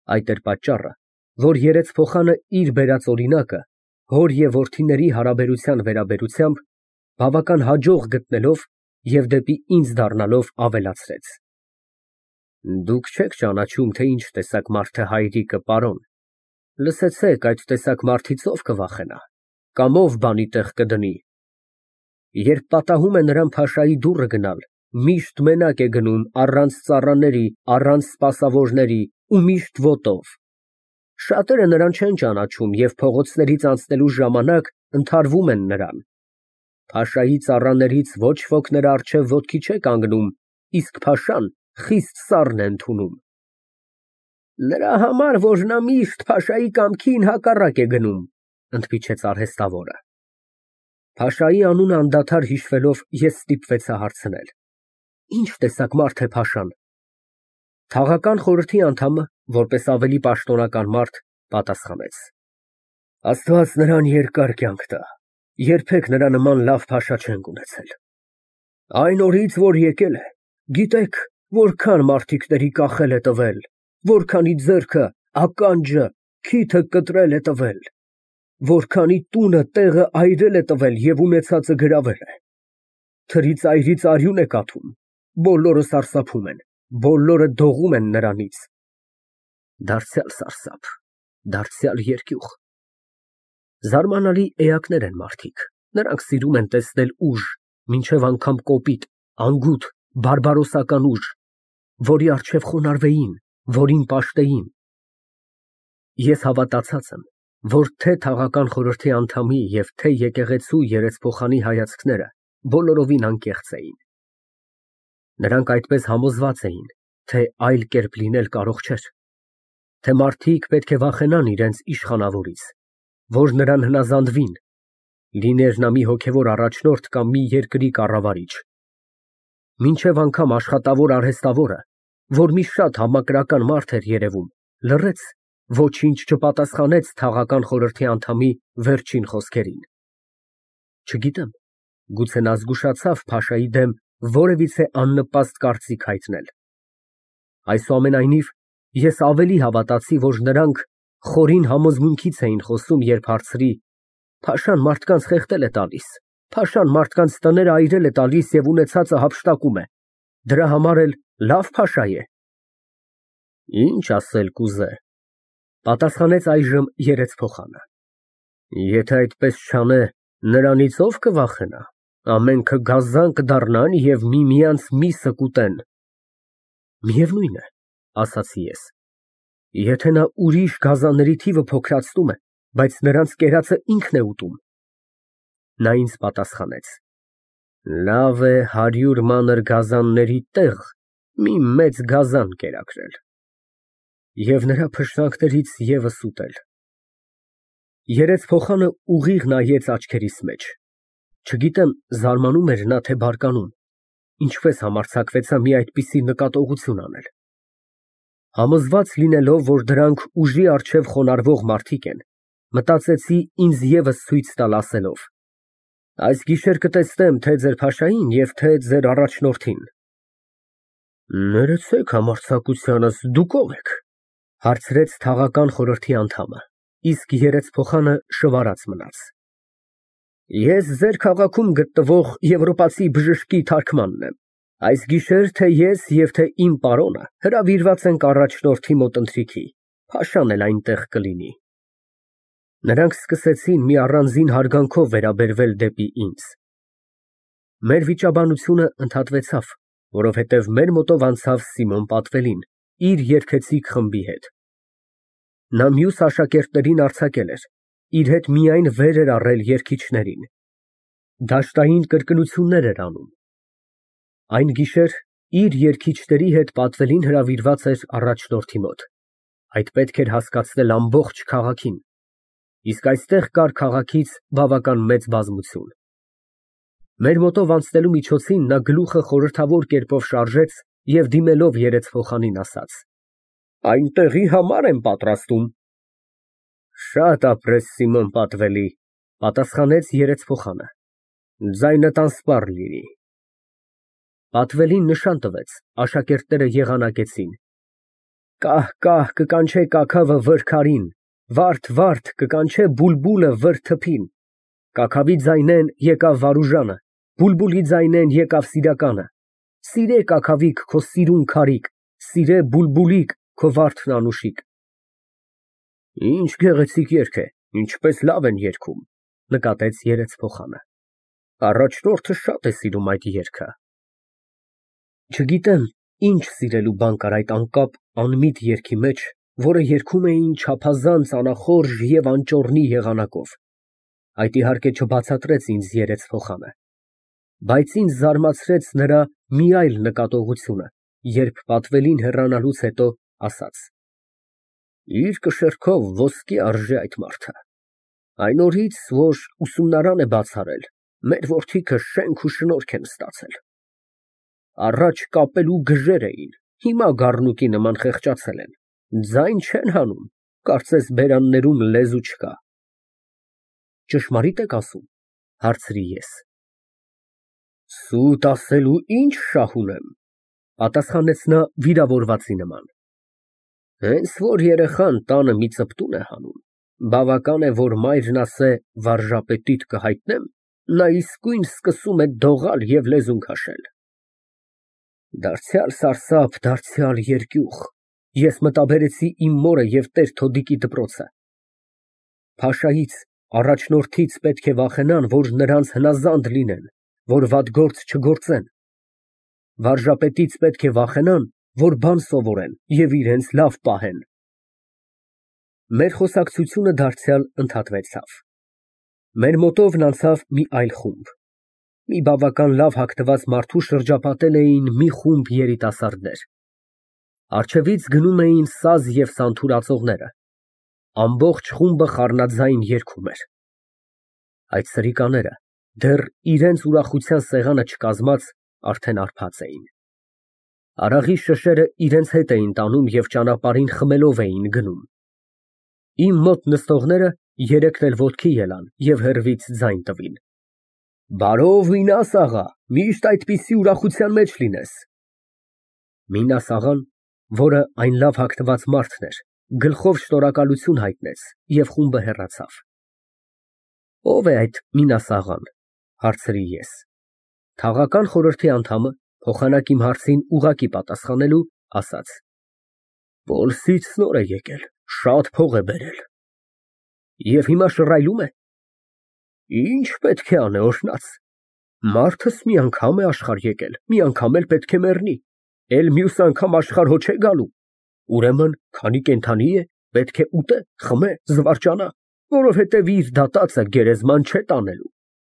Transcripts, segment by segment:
Այդ էր պատճառը, որ երեցփոխանը իր բերած օրինակը հոր և որդիների հարաբերության վերաբերությամբ բավական հաջող գտնելով և դեպի ինձ դառնալով ավելացրեց. Դուք չեք ճանաչում, թե ինչ տեսակ մարդ է հայրիկը, պարոն, լսեցեք, այդ տեսակ մարդից ով կվախենա, կամ ով բանի տեղ կդնի, երբ պատահում է նրան փաշայի դուռը գնալ, միշտ մենակ է գնում, առանց ծառաների, առանց սպասավորների ու միշտ ոտով, շատերը նրան չեն ճանաչում և փողոցներից անցնելու ժամանակ ընդհարվում են նրան, փաշայի ծառաներից ոչ ոք նրա առջև ոտքի չէ կանգնում, իսկ փաշան խիստ սառն է ընդունում։ Նրա համար, որ նա միշտ փաշայի կամքին հակառակ է գնում, ընդմիջեց արհեստավորը։ Փաշայի անունը անդադար հիշվելով ես ստիպվեցա հարցնել. Ինչ տեսակ մարդ է փաշան։ Թաղական խորհրդի անդամը, որպես ավելի պաշտոնական մարդ, պատասխանեց. Աստված նրան երկար կյանք տա, երբեք նրա նման լավ փաշա չենք ունեցել։ Այն օրից, որ եկել է, գիտեք, որքան մարդիկների կախել է տվել, որքանի ձեռքը, ականջը, քիթը կտրել է տվել, որքանի տունը, տեղը այրել է տվել և ունեցածը գրավել է։ Թրի ծայրից արյուն է կաթում, բոլորը սարսափում են, բոլորը դողում են նրանից։ Դարձյալ սարսափ, դարձյալ երկյուղ։ Զարմանալի էակներ են մարդիկ, նրանք սիրում են տեսնել ուժ, մինչև անգամ կոպիտ, անգութ, բարբարոսական ուժ, որի առջև խոնարհվեին, որին պաշտեին։ Ես հավատացած եմ, որ թե թաղական խորհրդի անդամի և թե եկեղեցու երեցփոխանի հայացքները բոլորովին անկեղծ էին։ Նրանք այդպես համոզված էին, թե այլ կերպ լինել կարող չէր, թե մարդիկ պետք է վախենան իրենց իշխանավորից, որ նրան հնազանդվին, լիներ նա մի հոգևոր առաջնորդ կամ մի երկրի կառավարիչ։ Մինչև անգամ աշխատավոր արհեստավորը, որ մի շատ համակրական մարդ էր երևում, լռեց, ոչինչ չպատասխանեց թաղական խորհրդի անդամի վերջին խոսքերին։ Չգիտեմ, գուցե նա զգուշացավ փաշայի դեմ որևիցե աննպաստ կարծիք հայտնել։ Այսուամենայնիվ, ես ավելի հավատացի, որ նրանք խորին համոզմունքից էին խոսում, երբ հարցրի. Փաշան մարդկանց խեղդել է տալիս, փաշան մարդկանց տները այրել է տալիս և ունեցածը հափշտակում է, դրա համար էլ լավ փաշա է։ Ինչ ասել կուզե, պատասխանեց այժմ երեցփոխանը։ Եթե այդպես չանե, նրանից ով կվախենա, ամենքը գազան կդառնան և միմյանց միսը կուտեն։ Միևնույն է, ասացի ես, եթե նա ուրիշ գազանների թիվը փոքրացնում է, բայց նրանց կերածը ինքն է ուտում։ Նա ինձ պատասխանեց. Լավ է 100 մանր գազանների տեղ մի մեծ գազան կերակրել և նրա փշրանքներից ևս ուտել։ Երեցփոխանը ուղիղ նայեց աչքերիս մեջ, չգիտեմ զարմանում էր նա, թե բարկանում, ինչպես համարձակվեցա մի այդպիսի նկատողություն անել։ Համոզված լինելով, որ դրանք ուժի առջև խոնարհվող մարդիկ են, մտածեցի ինձ ևս ցույց տալ ասելով. Այս գիշեր կտեսնեմ, թե ձեր փաշային և թե ձեր առաջնորդին։ Ներեցեք համարձակությանս, դուք ով եք, հարցրեց թաղական խորհրդի անդամը, իսկ երեցփոխանը շվարած մնաց։ Ես ձեր քաղաքում գտնվող եվրոպացի բժշկի թարգմանն եմ։ Այս գիշեր թե ես և թե իմ պարոնը հրավիրված ենք առաջնորդի մոտ ընթրիքի, փաշան էլ այնտեղ կլինի։ Նրանք սկսեցին մի առանձին հարգանքով վերաբերվել դեպի ինձ։ Մեր վիճաբանությունը ընդհատվեցավ, որովհետև մեր մոտով անցավ Սիմոն Պատվելին, իր երգեցիկ խմբի հետ։ Նա մյուս աշակերտներին արձակել էր, իր հետ միայն վեր էր առել երգիչներին։ Դաշտային կրկնություններ էր անում։ Այն գիշեր իր երգիչների հետ Պատվելին հրավիրված էր առաջնորդի մոտ։ Այդ պետք էր հասկացնել ամբողջ քաղաքին, իսկ այստեղ կար քաղաքից բավական մեծ բազմություն։ Մեր մոտով անցնելու միջոցին նա գլուխը խորհրդավոր կերպով շարժեց և դիմելով երեցփոխանին ասաց. Այնտեղի համար եմ պատրաստում։ Շատ ապրես, Սիմոն Պատվելի, պատասխանեց երեցփոխանը, ձայնդ անսպառ լինի։ Պատվելին նշան տվեց, աշակերտները եղանակեցին։ Կահ կկանչե կաքավը վրքարին, վարդ կկանչե բուլբուլը վր թփին։ Կաքավի ձայնեն եկավ Վարուժանը, բուլբուլի ձայնեն եկավ Սիրականը։ Սիրե կաքավիկ քո սիրուն քարիք, սիրե բուլբուլիկ քո վարդն անուշիկ։ Ինչ գեղեցիկ երգ է, ինչպես լավ են երգում, նկատեց երեցփոխանը։ Առաջնորդը շատ է սիրում այդ երգը։ Չգիտեմ, ինչ սիրելու բան կար այդ անկապ անմիտ երգի մեջ, որը երգում էին չափազանց անախորժ և անճոռնի եղանակով։ Այդ իհարկե չբացատրեց ինձ երեցփոխանը, բայց ինձ զարմացրեց նրա մի այլ նկատողությունը, երբ պատվելին հեռանալուց հետո ասաց. Իր կշեռքով ոսկի արժե այդ մարդը։ Այն օրից, որ ուսումնարան է բաց արել, մեր որդիքը շենք ու շնորհք են ստացել։ Առաջ կապելու գժեր էին, հիմա գառնուկի նման խեղճացել են, ձայն չեն հանում, կարծես բերաններում լեզու չկա։ Ճշմարի՞տ եք ասում, հարցրի ես։ Սուտ ասելու ինչ շահ ունեմ, պատասխանեց նա վիրավորվածի նման։ Հենց որ երեխան տանը մի ծպտուն է հանում, բավական է, որ մայրն ասե վարժապետիդ կհայտնեմ, նա իսկույն սկսում է դողալ և լեզուն քաշել։ Դարձյալ սարսափ, դարձյալ երկյուղ, ես մտաբերեցի իմ մորը և տեր Թոդիկի դպրոցը։ Փաշայից, առաջնորդից պետք է վախենան, որ նրանց հնազանդ լինեն, որ վատ գործ չգործեն։ Վարժապետից պետք է վախենան, որ բան սովորեն և իրենց լավ պահեն։ Մեր խոսակցությունը դարձյալ ընդհատվեցավ։ Մեր մոտովն անցավ մի այլ խումբ։ Մի բավական լավ հագնված մարդու շրջապատել էին մի խումբ երիտասարդներ։ Առջևից գնում էին սազ և սանթուր ածողները։ Ամբողջ խումբը խառնաձայն երգում էր։ Այդ սրիկաները, դեռ իրենց ուրախության սեղանը չկազմած, արդեն հարբած էին։ Արաղի շշերը իրենց հետ էին տանում և ճանապարհին խմելով էին գնում։ Իմ մոտ նստողները երեքն էլ ոտքի ելան և հեռվից ձայն տվին. Բարով Մինաս աղա, միշտ այդպիսի ուրախության մեջ լինես։ Մինաս աղան, որը այն լավ հագնված մարդն էր, գլխով շնորհակալություն հայտնեց և խումբը հեռացավ։ Ո՞վ է այդ Մինաս աղան, հարցրի ես։ Թաղական խորհրդի անդամը, փոխանակ իմ հարցին ուղղակի պատասխանելու, ասաց. Պոլսից նոր է եկել, շատ փող է բերել։ Եվ հիմա շռայլում է։ Ինչ պետք է անե, օրհնած։ Մարդս մի անգամ է աշխարհ եկել, մի անգամ էլ պետք է մեռնի, էլ մյուս անգամ աշխարհ հո չէ գալու։ Ուրեմն, քանի կենդանի է, պետք է ուտե, խմե, զվարճանա, որովհետև իր դատածը գերեզման չէ տանելու։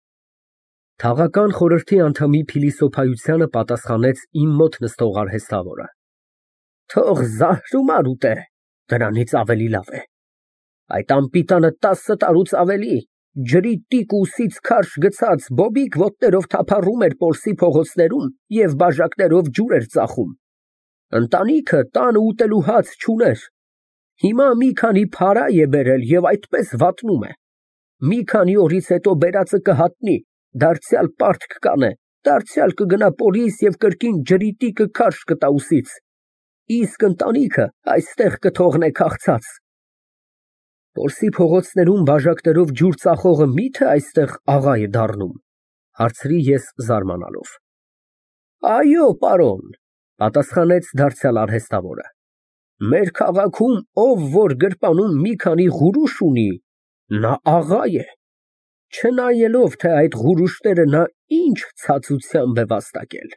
Թաղական խորհրդի անդամի փիլիսոփայությանը պատասխանեց իմ մոտ նստող արհեստավորը. Թող զահրումար ուտե, դրանից ավելի լավ է։ Այդ անպիտանը 10 տարուց ավելի ջրի տիկ ուսից քարշ գցած բոբիկ ոտներով թափառում էր Պոլսի փողոցներում և բաժակներով ջուր էր ծախում։ Ընտանիքը տանը ուտելու հաց չուներ։ Հիմա մի քանի փարայ է բերել և այդպես վատնում է։ Մի քանի օրից հետո բերածը կհատնի, դարձյալ պարտք կանե, դարձյալ կգնա Պոլիս և կրկին ջրի տիկը քարշ կտա ուսից։ Իսկ ընտանիքը այստեղ կթողնե քաղցած։ Պոլսի փողոցներում բաժակներով ջուր ծախողը մի՞թե այստեղ աղա է դառնում, հարցրի ես զարմանալով։ Այո, պարոն, պատասխանեց դարձյալ արհեստավորը։ Մեր քաղաքում ով որ գրպանում մի քանի ղուրուշ ունի, նա աղա է, չնայելով, թե այդ ղուրուշները նա ինչ ցածությամբ է վաստակել։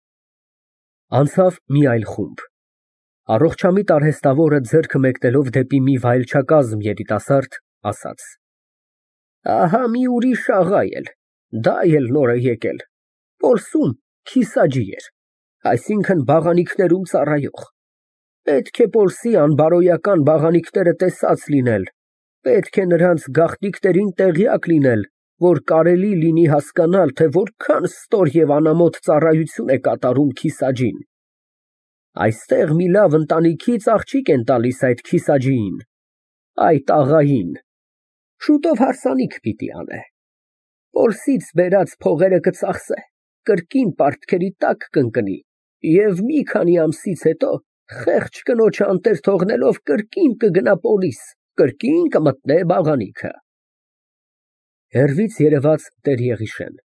Անցավ մի այլ խումբ։ Առողջամիտ արհեստավորը ձեռքը մեկնելով դեպի մի վայելչակազմ երիտասարդ, ասաց. Ահա մի ուրիշ աղա էլ, դա էլ նոր է եկել, Պոլսում քիսաջի էր, այսինքն բաղանիքներում ծառայող։ Պետք է Պոլսի անբարոյական բաղանիքները տեսած լինել, պետք է նրանց գաղտնիքներին տեղյակ լինել, որ կարելի լինի հասկանալ, թե որքան ստոր և անամոթ ծառայություն է կատարում քիսաջին։ Այստեղ մի լավ ընտանիքից աղջիկ են տալիս այդ քիսաջիին, այդ աղային, շուտով հարսանիք պիտի անե։ Պոլսից բերած փողերը կծախսե, կրկին պարտքերի տակ կընկնի և մի քանի ամսից հետո Խեղճ կնոջը անտեր թողնելով կրկին կգնա պոլիս, կրկին կմտնե բաղանիքը։ Հեռվից երևաց տեր-Եղիշեն։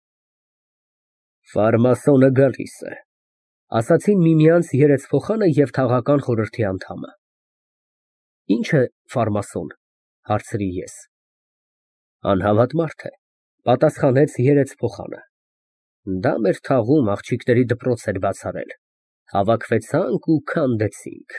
Ֆարմասոնը գալիս է, ասացին միմյանց երեցփոխանը և թաղական խորհրդի անդամը։ Ինչ է ֆարմասոն, հարցրի ես։ Անհավատ մարդ է, պատասխանեց երեցփոխանը։ Դա մեր թաղում աղջիկների դպրոց էր բաց արել, հավաքվեցանք ու քանդեցինք։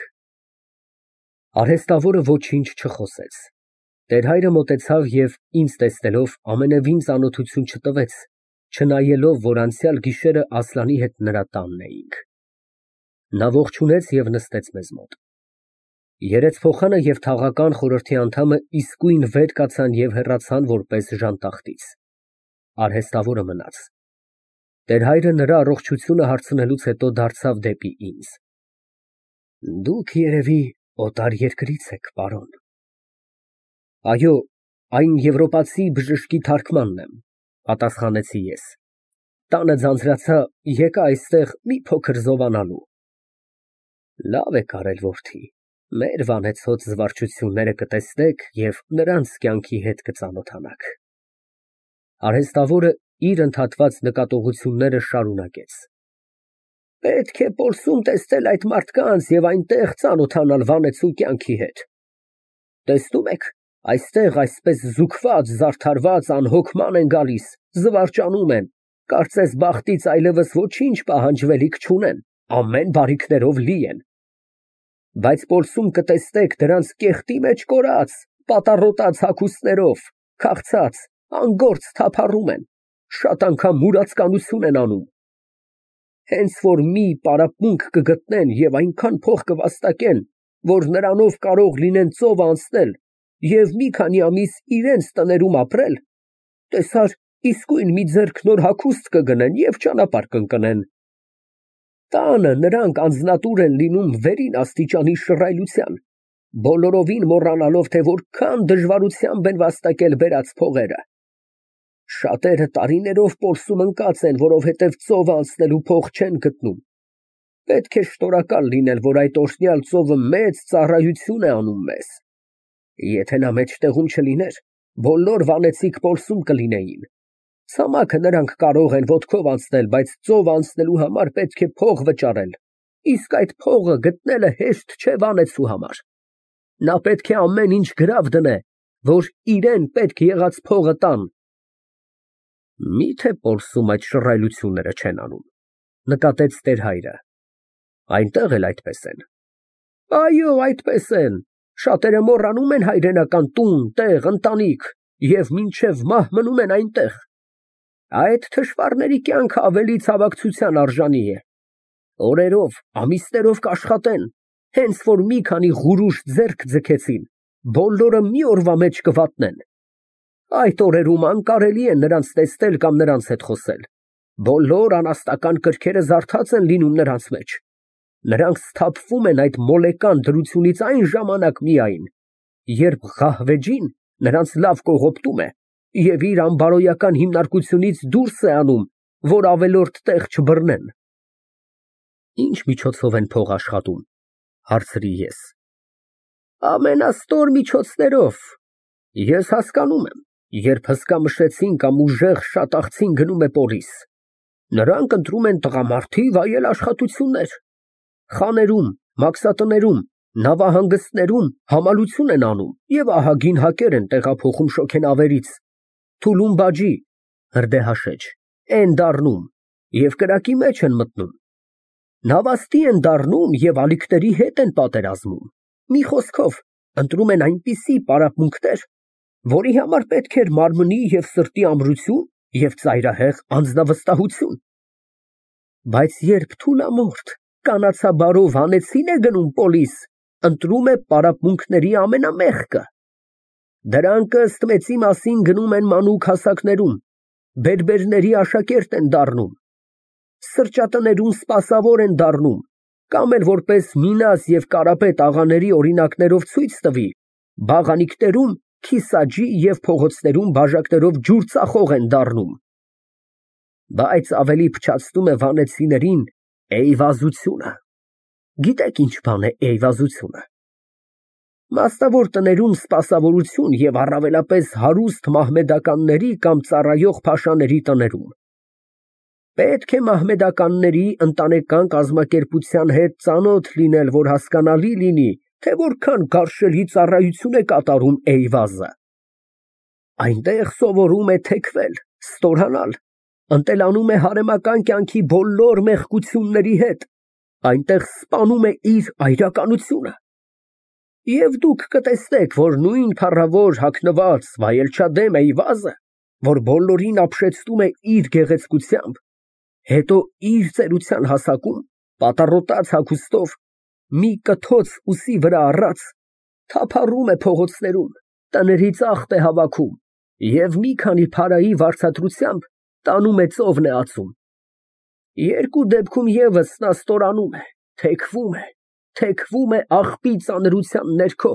Արհեստավորը ոչինչ չխոսեց։ Տեր-հայրը մոտեցավ և ինձ տեսնելով ամենևին ծանոթություն չտվեց, չնայելով, որ անցյալ գիշերը Ասլանի հետ նրա տանն էինք։ Նա ողջունեց և նստեց մեզ մոտ։ Երեցփոխանը և թաղական խորհրդի անդամը իսկույն վեր կացան և հեռացան որպես ժանտախտից։ Արհեստավորը մնաց։ Տեր-հայրը նրա առողջությունը հարցնելուց հետո դարձավ դեպի ինձ։ Դուք երևի օտարերկրից եք, պարոն։ Այո, այն եվրոպացի բժշկի թարգմանն եմ, պատասխանեցի ես։ Տանը ձանձրացա, եկա այստեղ մի փոքր զովանալու։ Լավ եք արել, որդի, մեր վանեցոտ զվարճությունները կտեսնեք և նրանց կյանքի հետ կծանոթանաք։ Արհեստավորը իր ընդհատված նկատողությունները շարունակեց։ Պետք է Պոլսում տեսնել այդ մարդկանց և այնտեղ ծանոթանալ վանեցու կյանքի հետ։ Տեսնում եք, այստեղ այսպես զուգված, զարդարված անհոգման են գալիս, զվարճանում են, կարծես բախտից այլևս ոչինչ պահանջվելիք չունեն, ամեն բարիքներով լի են։ Բայց Պոլսում կտեսնեք դրանց կեղտի մեջ կորած, պատառոտած հագուստներով, քաղցած, անգործ թափառում են, շատ անգամ մուրացկանություն են անում։ Հենց որ մի պարապմունք կգտնեն և այնքան փող կվաստակեն, որ նրանով կարող լինեն ծովը անցնել և մի քանի ամիս իրենց տներում ապրել, տեսար, իսկույն մի ձեռք նոր հագուստ կգնեն և ճանապարհ կընկնեն։ Տանը նրանք անձնատուր են լինում վերին աստիճանի շռայլության, բոլորովին մոռանալով, թե որքան դժվարությամբ են վաստակել բերած փողերը։ Շատերը տարիներով Պոլսում ընկած են, որովհետև ծովը անցնելու փող չեն գտնում։ Պետք է շնորհակալ լինել, որ այդ օրհնյալ ծովը մեծ ծառայություն է անում մեզ։ Եթե նա մեջտեղում չլիներ, բոլոր վանեցիք Պոլսում կլինեին։ Ցամաքը նրանք կարող են ոտքով անցնել, բայց ծովը անցնելու համար պետք է փող վճարել, իսկ այդ փողը գտնելը հեշտ չէ վանեցու համար։ Նա պետք է ամեն ինչ գրավ դնե, որ իրեն պետք եղած փողը տան։ Միթե Պոլսում այդ շռայլությունները չեն անում, նկատեց տեր-հայրը։ Այնտեղ էլ այդպես են։ Այո, այդպես են։ Շատերը մոռանում են հայրենական տուն, տեղ, ընտանիք և մինչև մահ մնում են այնտեղ։ Այդ թշվառների կյանքը ավելի ցավակցության արժանի է։ Օրերով, ամիսներով կաշխատեն, հենց որ մի քանի ղուրուշ ձեռք ձգեցին, բոլորը մի օրվա մեջ կվատնեն։ Այդ օրերում անկարելի է նրանց տեսնել կամ նրանց հետ խոսել։ Բոլոր անաստական կրքերը զարդած են լինում նրանց մեջ։ Նրանք սթափվում են այդ մոլեկան դրությունից այն ժամանակ միայն, երբ Ղահվեջին նրանց լավ կողոպտում է և իր անբարոյական հիմնարկությունից դուրս է անում, որ ավելորդ տեղ չբռնեն։ Ինչ միջոցով են փող աշխատում, հարցրի ես։ Ամենաստոր միջոցներով։ Ես հասկանում եմ, երբ հսկա մշեցին կամ ուժեղ շատախցին գնում է պոլիս, նրանք ընտրում են տղամարդի վայել աշխատություններ։ Խաներում, մաքսատներում, նավահանգստներում համալություն են անում և ահագին հակեր են տեղափոխում շոգենավերից, թուլումբաջի, հրդեհաշեջ, են դառնում և կրակի մեջ են մտնում։ Նավաստի են դառնում և ալիքների հետ են պատերազմում։ Մի խոսքով, ընտրում են այնպիսի պարապմունքներ, որի համար պետք էր մարմնի և սրտի ամրություն և ծայրահեղ անձնավստահություն։ Բայց երբ թուլամորթ, կանացաբարով հանեցին է գնում պոլիս, ընտրում է պարապմունքների ամենամեղկը։ Դրանք ըստ մեծի մասին գնում են մանուկ հասակներում, բերբերների աշակերտ են դառնում, սրճատներում սպասավոր են դառնում, կամ էլ որպես Մինաս և Կարապետ աղաների օրինակներով ցույց տվի, բաղանիքներում քիսաջի և փողոցներում բաժակներով ջուր ծախող են դառնում։ Բայց ավելի փչացնում է վանեցիներին էյվազությունը։ Գիտեք ինչ բան է էյվազությունը։ Մասնավոր տներում սպասավորություն եւ առավելապես հարուստ մահմեդականների կամ ծառայող փաշաների տներում։ Պետք է մահմեդականների ընտանեկան կազմակերպության հետ ծանոթ լինել, որ հասկանալի լինի, թե որքան գարշելի ծառայություն է կատարում էյվազը։ Այնտեղ սովորում է թեքվել, ստորանալ, ընտելանում է հարեմական կյանքի բոլոր մեղքությունների հետ, այնտեղ սպանում է իր այրականությունը։ Եվ դուք կտեսնեք, որ նույն փառավոր հագնված վայելչադեմ Էյվազը, որ բոլորին ապշեցնում է իր գեղեցկությամբ, հետո իր ծերության հասակում, պատառոտած հագուստով, մի կթոց ուսի վրա առած, թափառում է փողոցներում, տներից աղբ է հավաքում և մի քանի փարայի վարձատրությամբ տանում է ծովն է ածում։ Երկու դեպքում ևս նա ստորանում է, թեքվում է աղբի ծանրության ներքո։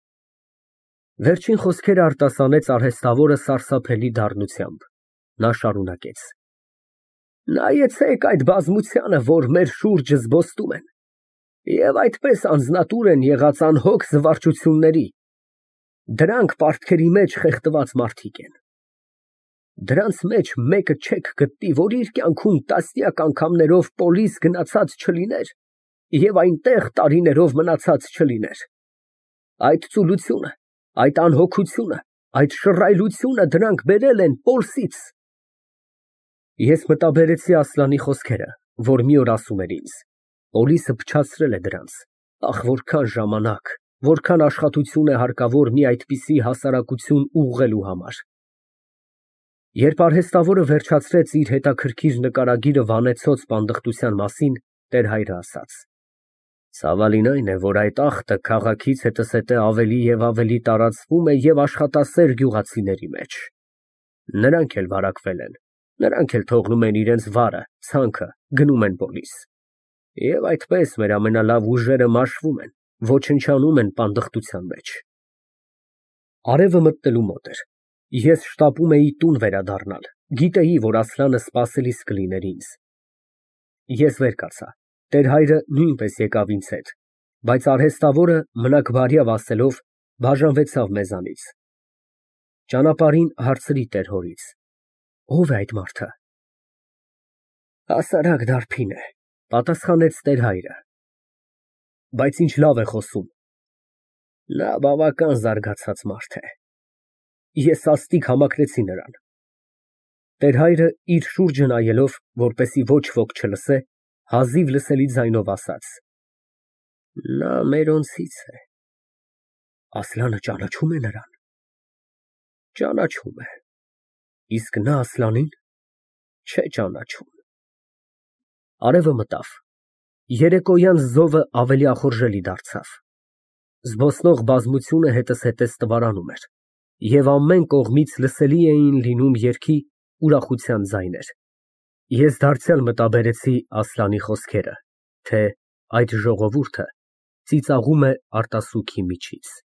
Վերջին խոսքերը արտասանեց արհեստավորը սարսափելի դառնությամբ։ Նա շարունակեց. Նայեցեք այդ բազմությանը, որ մեր շուրջը զբոստում են, և այդպես անձնատուր են եղած անհոգ զվարճությունների։ Դրանք պարտքերի մեջ խեղդված մարդիկ են։ Դրանց մեջ մեկը չեք գտնի, որ իր կյանքում տասնյակ անգամներով պոլիս գնացած չլիներ և այնտեղ տարիներով մնացած չլիներ։ Այդ ծուլությունը, այդ անհոգությունը, այդ շռայլությունը դրանք բերել են Պոլսից։ Ես մտաբերեցի Ասլանի խոսքերը, որ մի օր ասում էր ինձ. Պոլիսը փչացրել է դրանց։ Ախ, որքան ժամանակ, որքան աշխատություն է հարկավոր մի այդպիսի հասարակություն ուղղելու համար։ Երբ արհեստավորը վերջացրեց իր հետաքրքիր նկարագիրը վանեցոց պանդխտության մասին, տեր-հայրը ասաց. Ցավալին այն է, որ այդ ախտը քաղաքից հետզհետե ավելի և ավելի տարածվում է և աշխատասեր գյուղացիների մեջ։ Նրանք էլ վարակվել են, նրանք էլ թողնում են իրենց վարը, ցանքը, գնում են պոլիս։ Եվ այդպես մեր ամենալավ ուժերը մաշվում են, ոչնչանում են պանդխտության մեջ։ Արևը մտնելու մոտ էր։ Ես շտապում էի տուն վերադառնալ, գիտեի, որ Ասլանը սպասելիս կլիներ ինձ։ Ես վեր կացա, տեր֊հայրը նույնպես եկավ ինձ հետ, բայց արհեստավորը մնաք բարյավ ասելով բաժանվեցավ մեզանից։ Ճանապարհին հարցրի տեր֊հորից. Ո՞վ է այդ մարդը։ Հասարակ դարբին է, պատասխանեց տեր֊հայրը։ Բայց ինչ լավ է խոսում։ Նա բավական զարգացած մարդ է։ Ես սաստիկ համակրեցի նրան։ Տեր֊հայրը իր շուրջը նայելով, որպեսզի ոչ ոք չլսե, հազիվ լսելի ձայնով ասաց. Նա մերոնցից է։ Ասլանը ճանաչում է նրան։ Ճանաչում է։ Իսկ նա Ասլանին չէ ճանաչում։ Արևը մտավ։ Երեկոյան զովը ավելի ախորժելի դարձավ։ Զբոսնող բազմությունը հետզհետե ստվարանում էր, և ամեն կողմից լսելի էին լինում երգի, ուրախության ձայներ։ Ես դարձյալ մտաբերեցի Ասլանի խոսքերը, թե այդ ժողովուրդը ծիծաղում է արտասուքի միջից։